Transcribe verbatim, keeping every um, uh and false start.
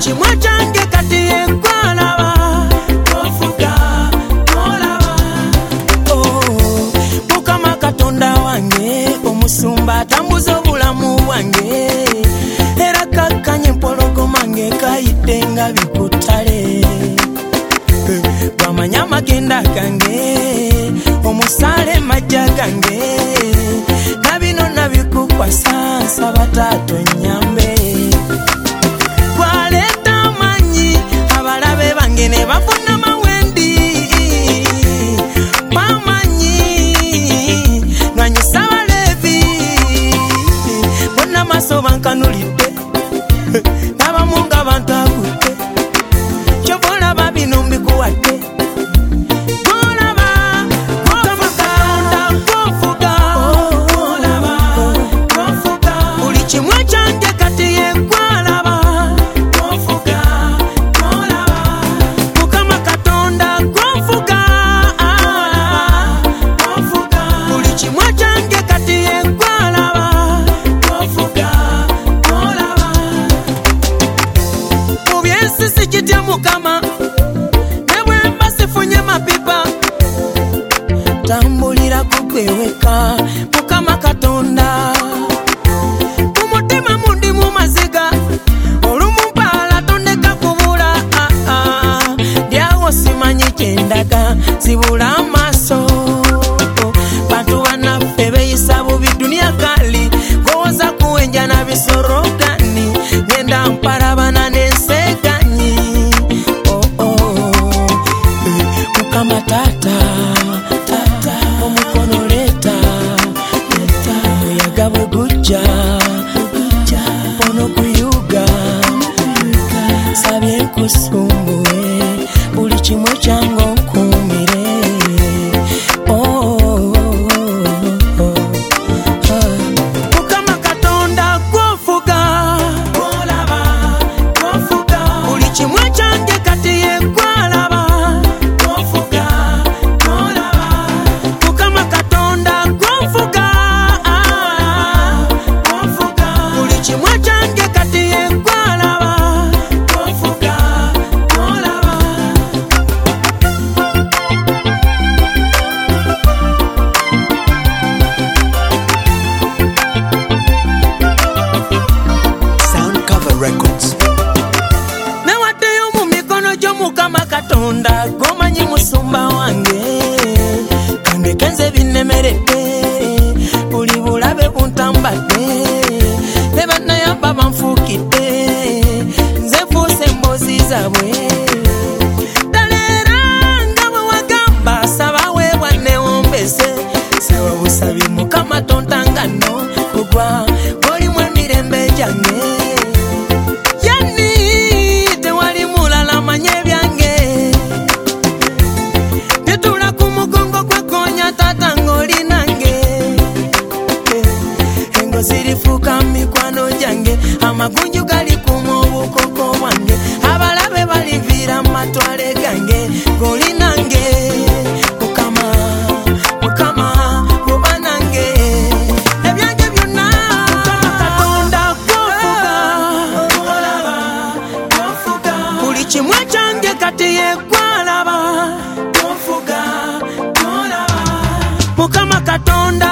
kimwe kyange kati yekwalaba ofuga olaba oh Mukama Katonda wange omusumba atambuza obulamu bwange era kakkanye empologoma nge kayidde nga bikutale bamanya magenda gange omusale majja gange nabino nabikukwasa nsaba taata onyambe gwaleta manyi abalabe bange ne bafuna mawendi bamanyi nwanyisa balevi bonna maaso bankanulidde nabamu nga bantu agudde kyobolaba bino mbikuwadde Mukama nebwemba sifunye mapipa tambulira kukweweka Mukama Katonda umutima mundi mu maziga olumumpala tondeka kubula ah ah lyawo simanyi kyendaga zibula amaso bantu banaffe beyisa bubi dunia kali goza kuwenja na bisoro gani ngenda mparabana nensega Tata, tata, omukono leta, leta, muyaga bwe gujja, gujja, ono kuyuga, sabye nkusumbuwe, buli kimwe kyange onkuumire. Oh, oh, oh, oh. Mukama Katonda gwofuga, gwolaba, gwofuga, buli kimwe kyange kati yekwalaba. Records. Mewateyo mu mikono gyo Mukama Katonda gomanyi musumba wange kange kenze binnemeredde buli bulabe buntambadde ne bannayamba banfuukidde nze nfuuse emboozi zaabwe talera nga bwe wagamba saba weebwa newombese saba busabi Mukama tontangano kugwa golimu emirembe gyange zirifuka mikwano gyange amagunju gali kuma obukoko bwange abalabe balivira matwale gange goli nange Mukama Mukama kuba nange ebyange byonna Katonda gwofuga olaba gwofuga buli kimwe kyange kati yekwalaba gwofuga olaba Mukama Katonda